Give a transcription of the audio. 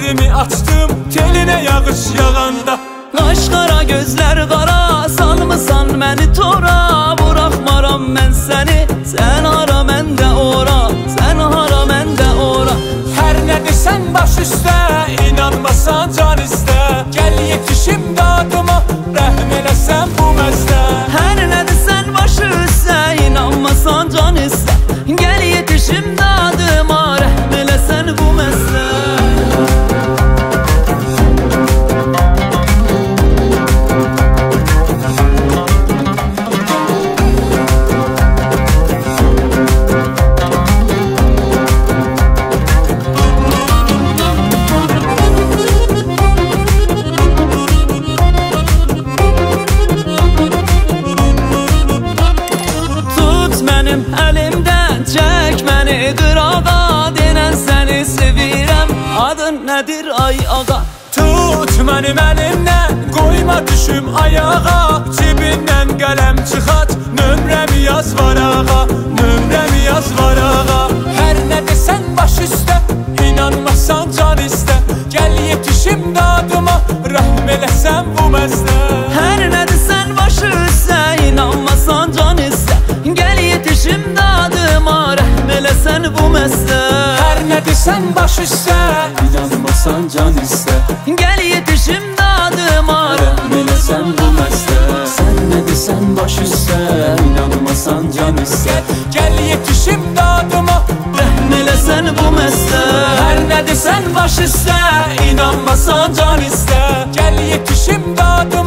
Gözümü açdım teline yağış yağanda. Qaş qara gözlər qara, salmısan məni tora. Buraxmaram mən səni, sən hara mən də ora, sən hara mən də ora. Hər nə desən baş üstə, inanmasan can istə. Gəl yetişim dadıma, rəhm eləsən bu məzdə. Hər nə desən baş üstə, inanmasan can istə. Gəl yetişim dadıma, rəhm eləsən bu məzdə. Əlimdən çək məni qırağa, denən səni sevirəm, adın nədir ay ağa? Tut mənim əlimdən, qoyma düşüm ayağa. Cibindən qələm çıxart, nömrəmi yaz varağa, nömrəmi yaz varağa. Hər nə desən baş üstə, inanmasan can istə. Gəl yetişim dadıma, rəhm eləsən bu məzdə. Hər nə desən baş üstə, inanmasan can istə. Gəl yetişim dadıma, rəhm eləsən bu məzdə. Hər nə desən baş üstə, inanmasan can istə. Gəl yetişim dadıma, rəhm eləsən bu məzdə. Sən nə desən baş üstə, inanmasan can istə. Gəl yetişim dadıma, rəhm eləsən bu məzdə. hər nə desən baş üstə, inanmasan can istə. Gəl yetişim dadıma.